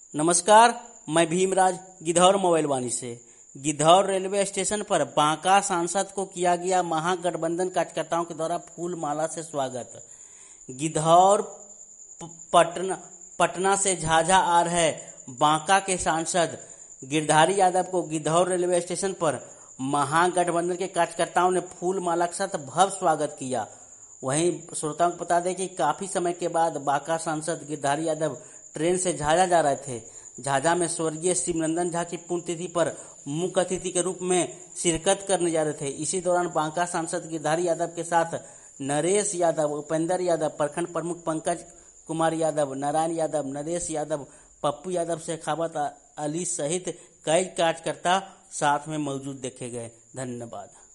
नमस्कार, मैं भीमराज गिद्धौर मोबाइल वाणी से। गिद्धौर रेलवे स्टेशन पर बांका सांसद को किया गया महागठबंधन कार्यकर्ताओं के द्वारा फूल माला से स्वागत। गिद्धौर पटना से झाझा आ रहे बांका के सांसद गिरधारी यादव को गिद्धौर रेलवे स्टेशन पर महागठबंधन के कार्यकर्ताओं ने फूल माला के साथ भव्य स्वागत किया। वहीं श्रोताओं को बता दें कि काफी समय के बाद बांका सांसद गिरधारी यादव ट्रेन से झाझा जा रहे थे। झाझा में स्वर्गीय शिवनंदन झा की पुण्यतिथि पर मुख्य अतिथि के रूप में शिरकत करने जा रहे थे। इसी दौरान बांका सांसद गिरधारी यादव के साथ नरेश यादव, उपेंद्र यादव, प्रखंड प्रमुख पंकज कुमार यादव, नारायण यादव, नरेश यादव, पप्पू यादव, शेखावत अली सहित कई कार्यकर्ता साथ में मौजूद देखे गए। धन्यवाद।